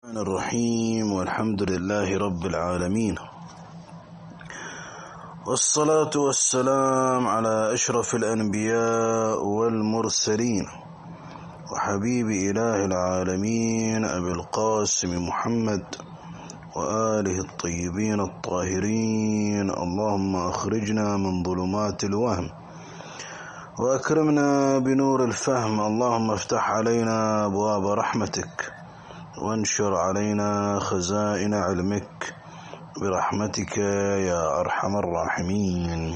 الرحمن الرحيم والحمد لله رب العالمين، والصلاة والسلام على أشرف الأنبياء والمرسلين وحبيب إله العالمين أبي القاسم محمد وآله الطيبين الطاهرين. اللهم أخرجنا من ظلمات الوهم وأكرمنا بنور الفهم. اللهم افتح علينا أبواب رحمتك وانشر علينا خزائن علمك برحمتك يا أرحم الراحمين.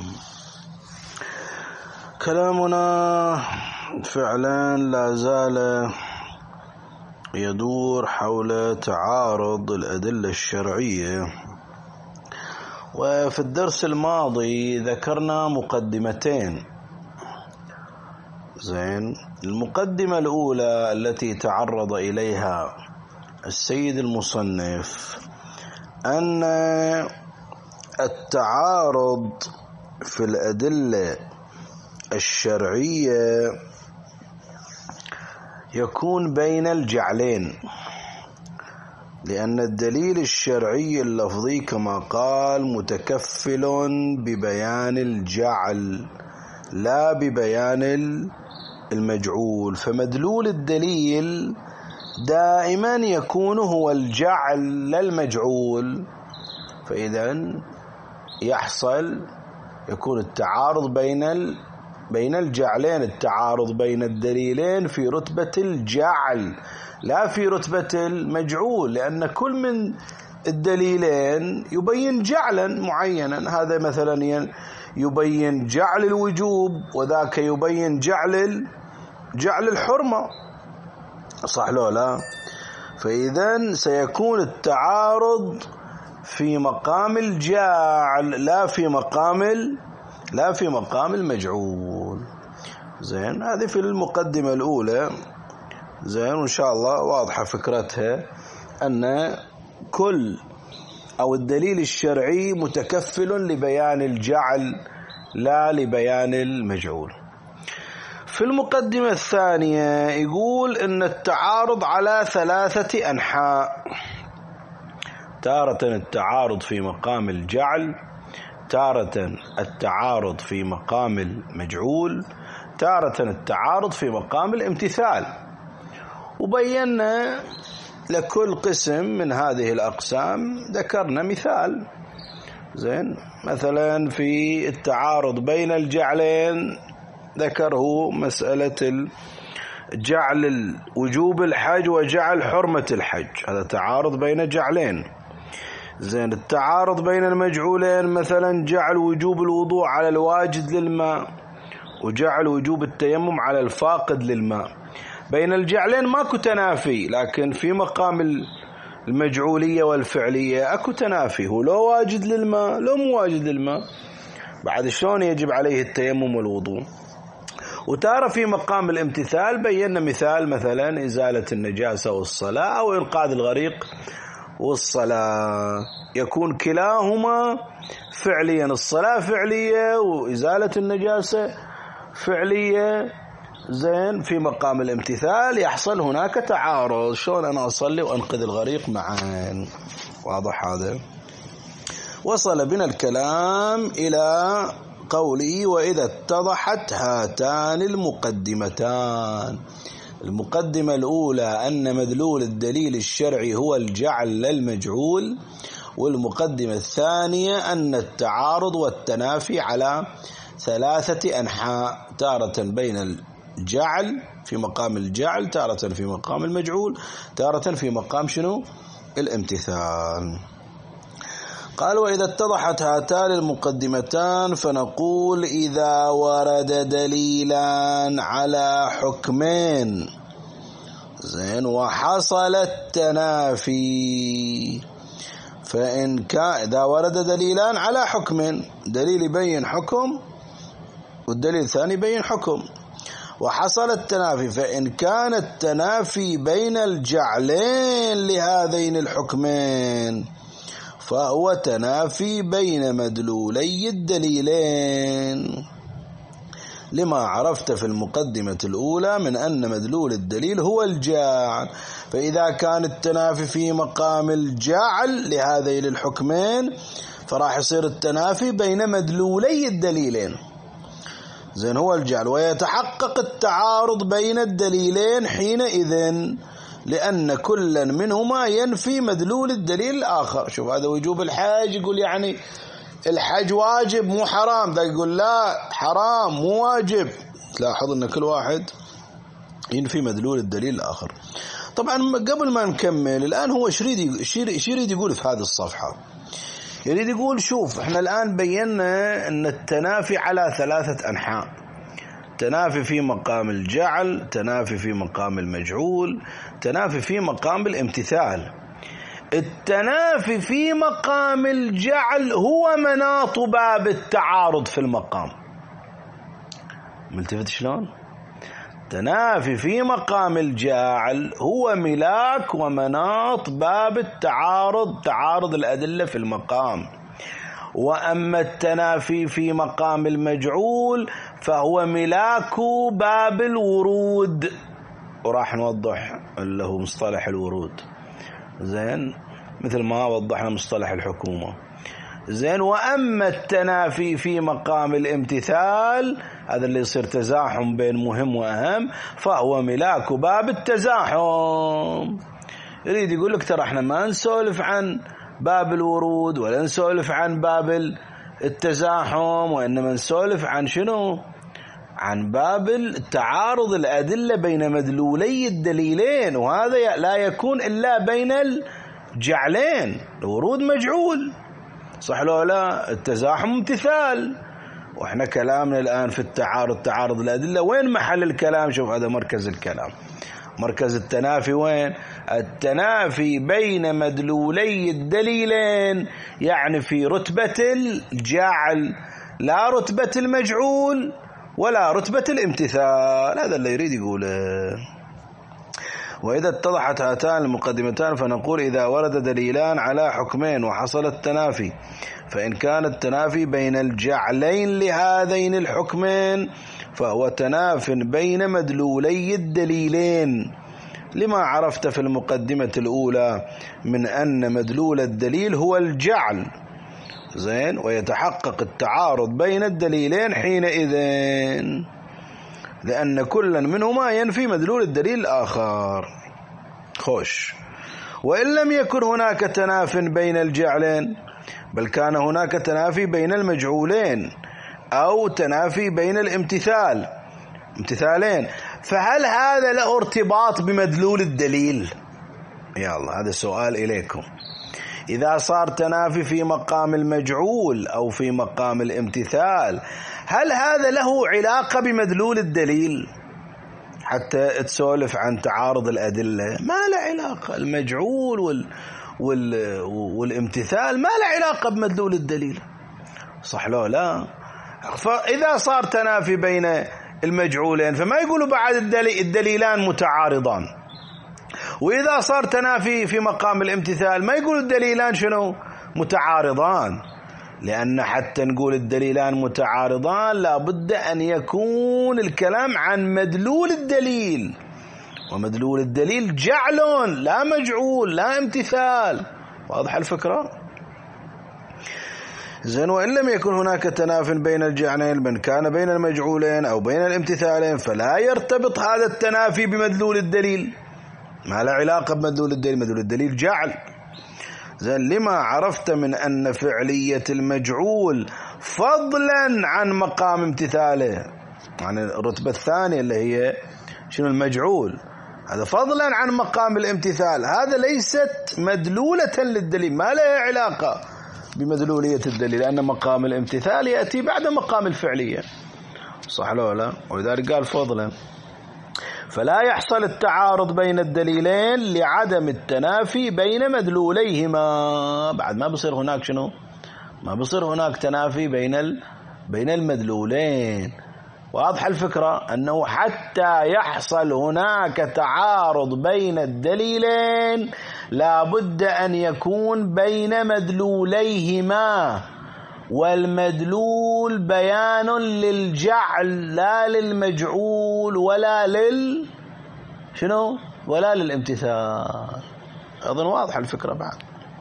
كلامنا فعلا لا زال يدور حول تعارض الأدلة الشرعية، وفي الدرس الماضي ذكرنا مقدمتين. المقدمة الأولى التي تعرض إليها السيد المصنف أن التعارض في الأدلة الشرعية يكون بين الجعلين، لأن الدليل الشرعي اللفظي كما قال متكفل ببيان الجعل لا ببيان المجعول، فمدلول الدليل دائما يكون هو الجعل لا المجعول، فإذا يكون التعارض بين الجعلين، التعارض بين الدليلين في رتبة الجعل لا في رتبة المجعول، لأن كل من الدليلين يبين جعلا معينا. هذا مثلا يبين جعل الوجوب وذاك يبين جعل الحرمة، صح لو لا؟ فإذا سيكون التعارض في مقام الجعل لا في مقام المجعول. هذه في المقدمة الأولى. وإن شاء الله واضحة فكرتها، أن الدليل الشرعي متكفل لبيان الجعل لا لبيان المجعول. في المقدمة الثانية يقول إن التعارض على 3 أنحاء: تارة التعارض في مقام الجعل، تارة التعارض في مقام المجعول، تارة التعارض في مقام الامتثال. وبينا لكل قسم من هذه الأقسام ذكرنا مثال. مثلا في التعارض بين الجعلين ذكره مسألة جعل وجوب الحج وجعل حرمة الحج، هذا تعارض بين جعلين. التعارض بين المجعولين مثلا جعل وجوب الوضوء على الواجد للماء وجعل وجوب التيمم على الفاقد للماء. بين الجعلين ماكو تنافي، لكن في مقام المجعولية والفعلية اكو تنافي، هو لو واجد للماء لو مو واجد للماء بعد شلون يجب عليه التيمم والوضوء. وتارة في مقام الامتثال بينا مثال مثلا إزالة النجاسة والصلاة أو إنقاذ الغريق والصلاة، يكون كلاهما فعليا، الصلاة فعلية وإزالة النجاسة فعلية. في مقام الامتثال يحصل هناك تعارض، شلون أنا أصلي وأنقذ الغريق معا؟ واضح هذا؟ وصل بنا الكلام إلى قوله: وإذا اتضحت هاتان المقدمتان. المقدمة الأولى أن مدلول الدليل الشرعي هو الجعل لا المجعول، والمقدمة الثانية أن التعارض والتنافي على 3 أنحاء: تارة بين الجعل في مقام الجعل، تارة في مقام المجعول، تارة في مقام الامتثال. قال: وإذا اتضحت هاتان المقدمتان فنقول: إذا ورد دليلان على حكمين وحصل التنافي، فإن كان إذا ورد دليلان على حكم، دليل يبين حكم والدليل الثاني يبين حكم، وحصل التنافي، فإن كان التنافي بين الجعلين لهذين الحكمين فهو تنافي بين مدلولي الدليلين، لما عرفت في المقدمة الأولى من أن مدلول الدليل هو الجعل. فإذا كان التنافي في مقام الجعل لهذين الحكمين فراح يصير التنافي بين مدلولي الدليلين زين هو الجعل، ويتحقق التعارض بين الدليلين حينئذ لأن كلا منهما ينفي مدلول الدليل الآخر. شوف هذا وجوب الحج، يقول يعني الحج واجب مو حرام، ده يقول لا حرام مو واجب. تلاحظ أن كل واحد ينفي مدلول الدليل الآخر. طبعا قبل ما نكمل الآن هو ايش يريد يقول في هذه الصفحة؟ يريد يقول شوف احنا الآن بينا أن التنافي على 3 أنحاء: تنافي في مقام الجعل، تنافي في مقام المجعول، تنافي في مقام الامتثال. التنافي في مقام الجعل هو مناط باب التعارض في المقام. ملتفت شلون؟ تنافي في مقام الجعل هو ملاك ومناط باب التعارض، تعارض الأدلة في المقام. وأما التنافي في مقام المجعول فهو ملاك باب الورود، وراح نوضح اللي هو مصطلح الورود زين مثل ما وضحنا مصطلح الحكومة زين. وأما التنافي في مقام الامتثال هذا اللي يصير تزاحم بين مهم وأهم فهو ملاك باب التزاحم. يريد يقول لك ترى احنا ما نسولف عن باب الورود ولا نسولف عن باب التزاحم، وإنما نسولف عن شنو؟ عن باب تعارض الأدلة بين مدلولي الدليلين، وهذا لا يكون إلا بين الجعلين. الورود مجعول صح لو لا، التزاحم امتثال. واحنا كلامنا الآن في التعارض، تعارض الأدلة. وين محل الكلام؟ شوف هذا مركز الكلام. مركز التنافي وين؟ التنافي بين مدلولي الدليلين، يعني في رتبة الجعل، لا رتبة المجعول ولا رتبة الامتثال. هذا اللي يريد يقوله. وإذا اتضحت هاتان المقدمتان فنقول إذا ورد دليلان على حكمين وحصل التنافي، فإن كان التنافي بين الجعلين لهذين الحكمين فهو تناف بين مدلولي الدليلين لما عرفت في المقدمة الأولى من أن مدلول الدليل هو الجعل زين، ويتحقق التعارض بين الدليلين حينئذ لأن كلا منهما ينفي مدلول الدليل الآخر. خوش. وإن لم يكن هناك تناف بين الجعلين بل كان هناك تنافي بين المجعولين أو تنافي بين امتثالين، فهل هذا له ارتباط بمدلول الدليل؟ يا الله هذا سؤال إليكم. إذا صار تنافي في مقام المجعول أو في مقام الامتثال هل هذا له علاقة بمدلول الدليل حتى تسولف عن تعارض الأدلة؟ ما له علاقة. المجعول والامتثال ما له علاقة بمدلول الدليل صح لو لا. فإذا صار تنافي بين المجعولين فما يقولوا بعد الدليلان متعارضان، وإذا صار تنافي في مقام الامتثال ما يقولوا الدليلان شنو؟ متعارضان. لأن حتى نقول الدليلان متعارضان لابد أن يكون الكلام عن مدلول الدليل، ومدلول الدليل جعل لا مجعول لا امتثال. واضح الفكرة؟ زين. وإن لم يكن هناك تناف بين الجعلين من كان بين المجعولين أو بين الامتثالين فلا يرتبط هذا التنافي بمدلول الدليل، ما له علاقة بمدلول الدليل. مدلول الدليل جعل زين. لما عرفت من أن فعلية المجعول فضلا عن مقام امتثاله، يعني الرتبة الثانية اللي هي شنو؟ المجعول، هذا فضلا عن مقام الامتثال، هذا ليست مدلولة للدليل، ما لها علاقة بمدلولية الدليل، لأن مقام الامتثال يأتي بعد مقام الفعلية صح لو لا. ولذلك قال فضلا. فلا يحصل التعارض بين الدليلين لعدم التنافي بين مدلوليهما. بعد ما بصير هناك شنو؟ ما بصير هناك تنافي بين المدلولين. واضح الفكرة؟ أنه حتى يحصل هناك تعارض بين الدليلين لا بد أن يكون بين مدلوليهما، والمدلول بيان للجعل لا للمجعول ولا شنو ولا للامتثال. أظن واضح الفكرة بعد.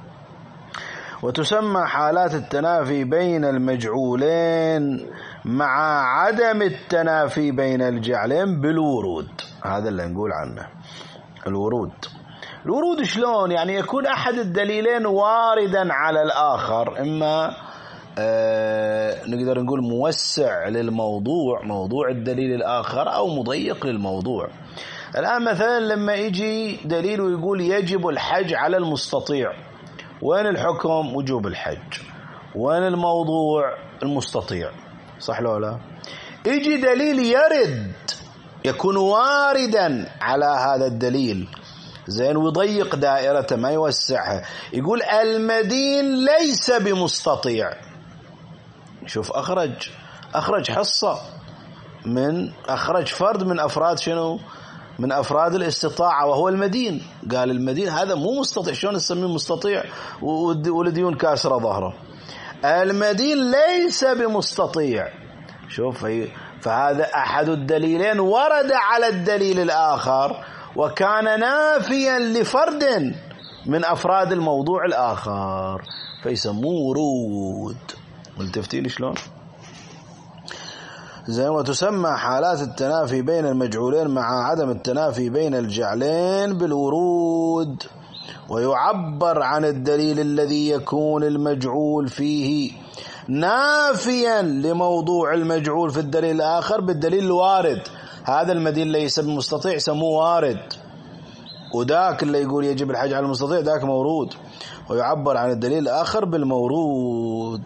وتسمى حالات التنافي بين المجعولين مع عدم التنافي بين الجعلين بالورود. هذا اللي نقول عنه الورود شلون؟ يعني يكون أحد الدليلين واردا على الآخر، إما نقدر نقول موسع للموضوع، موضوع الدليل الآخر، أو مضيق للموضوع. الآن مثلا لما يجي دليل ويقول يجب الحج على المستطيع، وين الحكم؟ وجوب الحج. وين الموضوع؟ المستطيع، صح لو لا؟ يجي دليل يرد يكون واردا على هذا الدليل، زين، ويضيق دائرته ما يوسعها، يقول المدين ليس بمستطيع. شوف أخرج حصة أخرج فرد من أفراد شنو؟ من أفراد الاستطاعة، وهو المدين. قال المدين هذا مو مستطيع، شلون نسميه مستطيع ولديون كاسرة ظهره؟ المدين ليس بمستطيع. شوف، فهذا أحد الدليلين ورد على الدليل الآخر وكان نافيا لفرد من أفراد الموضوع الآخر، فيسموه ورود. ملتفتين شلون؟ زين. وتسمى حالات التنافي بين المجعولين مع عدم التنافي بين الجعلين بالورود. ويعبر عن الدليل الذي يكون المجعول فيه نافيا لموضوع المجعول في الدليل الآخر بالدليل الوارد. هذا المدين ليس بمستطيع سموه وارد، وذاك اللي يقول يجب الحج على المستطيع ذاك مورود. ويعبر عن الدليل الآخر بالمورود.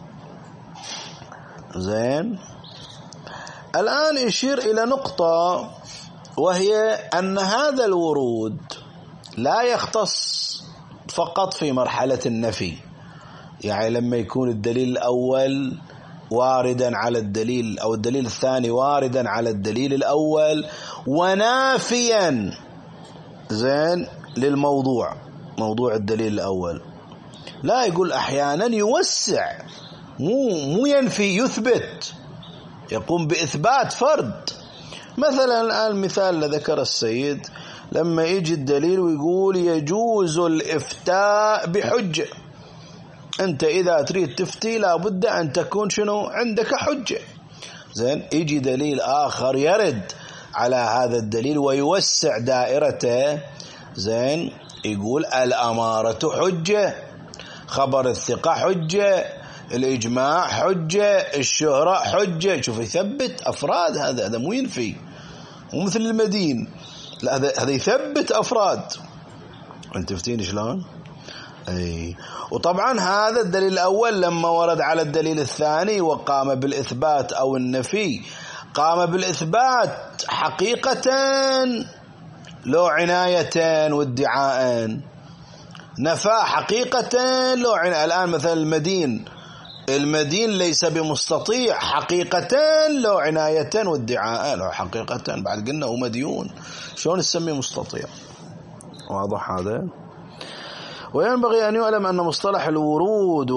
زين. الآن يشير إلى نقطة، وهي أن هذا الورود لا يختص فقط في مرحلة النفي. يعني لما يكون الدليل الأول واردا على الدليل، أو الدليل الثاني واردا على الدليل الأول ونافيا زين للموضوع، موضوع الدليل الأول، لا، يقول أحيانا يوسع، مو ينفي، يثبت، يقوم بإثبات فرد. مثلا الآن المثال اللي ذكر السيد، لما يجي الدليل ويقول يجوز الإفتاء بحجة. أنت إذا تريد تفتي لابد أن تكون شنو؟ عندك حجة. زين. يجي دليل آخر يرد على هذا الدليل ويوسع دائرته. زين. يقول الأمارة حجة، خبر الثقة حجة، الإجماع حجة، الشهرة حجة. شوف، يثبت أفراد. هذا مو ينفي، مو مثل المدين، لا، هذا يثبت أفراد. أنت تفتين شلون؟ أي. وطبعا هذا الدليل الأول لما ورد على الدليل الثاني وقام بالإثبات أو النفي، قام بالإثبات حقيقة لو عناية وادعاء، نفى حقيقة لو عناية. الآن مثلا المدين ليس بمستطيع حقيقة لو عناية وادعاء. لو حقيقة بعد قلنا هو مديون، شلون نسميه مستطيع؟ واضح هذا؟ وينبغي أن يعلم أن مصطلح الورود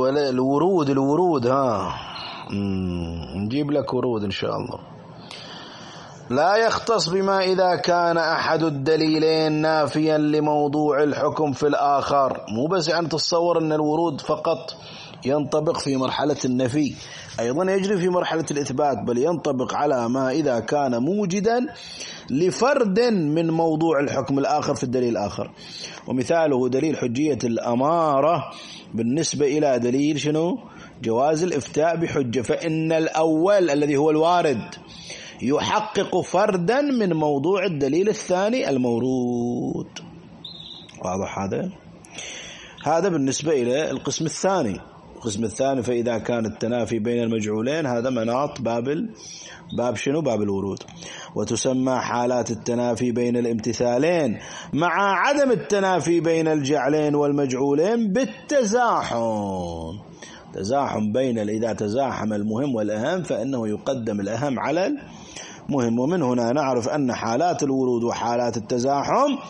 نجيب لك ورود إن شاء الله، لا يختص بما إذا كان أحد الدليلين نافيا لموضوع الحكم في الآخر. مو بس أن تتصور أن الورود فقط ينطبق في مرحلة النفي، أيضا يجري في مرحلة الإثبات، بل ينطبق على ما إذا كان موجدا لفرد من موضوع الحكم الآخر في الدليل الآخر. ومثاله دليل حجية الأمارة بالنسبة إلى دليل شنو؟ جواز الإفتاء بحجة، فإن الأول الذي هو الوارد يحقق فردا من موضوع الدليل الثاني المورود. واضح هذا بالنسبة إلى القسم الثاني. القسم الثاني، فإذا كان التنافي بين المجعولين، هذا مناط باب شنو؟ باب الورود. وتسمى حالات التنافي بين الامتثالين مع عدم التنافي بين الجعلين والمجعولين بالتزاحم. تزاحم بين إذا تزاحم المهم والأهم فإنه يقدم الأهم على المهم. ومن هنا نعرف أن حالات الورود وحالات التزاحم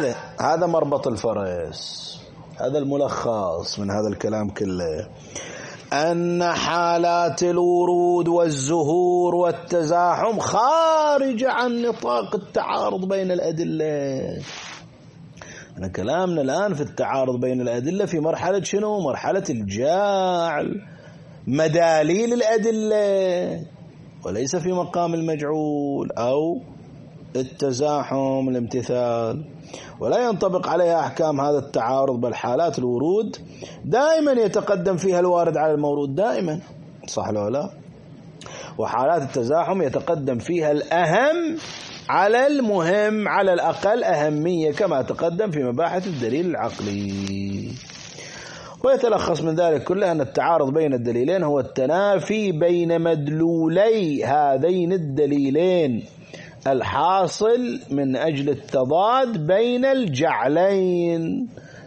هذا مربط الفرس، هذا الملخص من هذا الكلام كله. أن حالات الورود والزهور والتزاحم خارجة عن نطاق التعارض بين الأدلة. أنا كلامنا الآن في التعارض بين الأدلة في مرحلة شنو؟ مرحلة الجعل، مداليل الأدلة، وليس في مقام المجعول أو التزاحم الامتثال، ولا ينطبق عليها أحكام هذا التعارض. بل حالات الورود دائما يتقدم فيها الوارد على المورود دائما، صح ولا لا؟ وحالات التزاحم يتقدم فيها الأهم على المهم على الأقل أهمية، كما تقدم في مباحث الدليل العقلي. ويتلخص من ذلك كله أن التعارض بين الدليلين هو التنافي بين مدلولي هذين الدليلين الحاصل من أجل التضاد بين الجعلين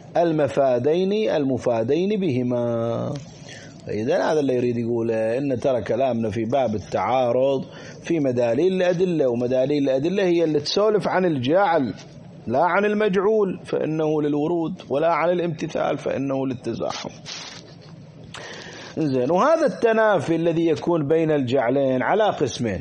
المفادين بهما. إذن هذا اللي يريد يقوله، إن ترى كلامنا في باب التعارض في مداليل الأدلة، ومداليل الأدلة هي اللي تسولف عن الجعل لا عن المجعول فإنه للورود، ولا عن الامتثال فإنه للتزاحم. إنزين، وهذا التنافي الذي يكون بين الجعلين على قسمين: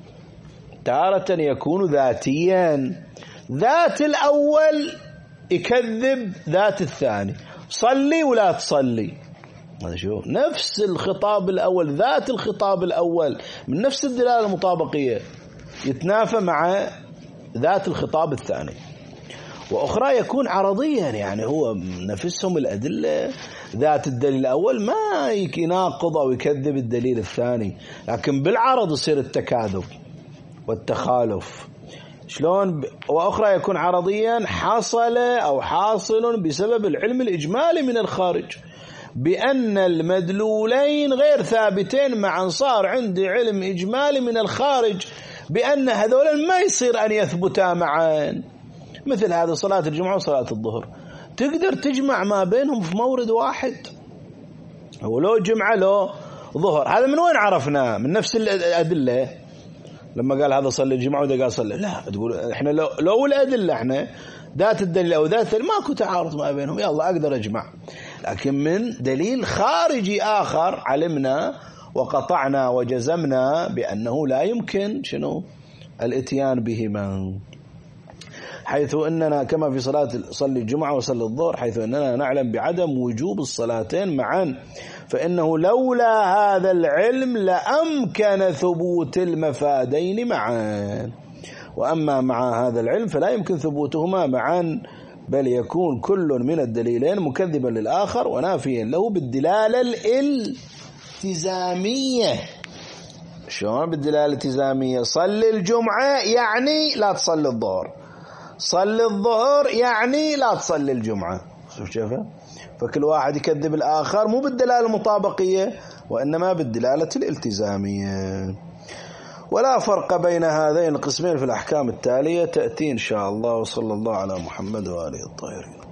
تارة يكون ذاتيا، ذات الأول يكذب ذات الثاني، صلي ولا تصلي، هذا شو نفس الخطاب الأول، ذات الخطاب الأول من نفس الدلالة المطابقية يتنافى مع ذات الخطاب الثاني. وأخرى يكون عرضيا، يعني هو نفسهم الأدلة ذات الدليل الأول ما يناقض أو يكذب الدليل الثاني، لكن بالعرض يصير التكاذب والتخالف. شلون؟ وأخرى يكون عرضيا حصل أو حاصل بسبب العلم الإجمالي من الخارج بأن المدلولين غير ثابتين معا، صار عندي علم إجمالي من الخارج بأن هذول ما يصير أن يثبتا معا. مثل هذا صلاة الجمعة وصلاة الظهر تقدر تجمع ما بينهم في مورد واحد، ولو جمعة لو ظهر. هذا من وين عرفنا؟ من نفس الأدلة. لما قال هذا صلي الجمعة وده قال صلي، لا تقول احنا لو الأدلة احنا ذات الدليل أو ذات ماكو تعارض ما بينهم، يلا أقدر أجمع. لكن من دليل خارجي آخر علمنا وقطعنا وجزمنا بأنه لا يمكن شنو الاتيان بهما، حيث أننا كما في صلي الجمعة وصلي الظهر، حيث أننا نعلم بعدم وجوب الصلاتين معا، فإنه لولا هذا العلم لأمكن ثبوت المفادين معا. وأما مع هذا العلم فلا يمكن ثبوتهما معا، بل يكون كل من الدليلين مكذبا للآخر ونافيا له بالدلالة الالتزامية. شلون بالدلالة الالتزامية؟ صلي الجمعة يعني لا تصلي الظهر، صلي الظهر يعني لا تصلي الجمعة. شوف كيف؟ فكل واحد يكذب الآخر مو بالدلالة المطابقية وإنما بالدلالة الالتزامية. ولا فرق بين هذين القسمين في الأحكام التالية تأتي إن شاء الله. وصلى الله على محمد وآله الطاهرين.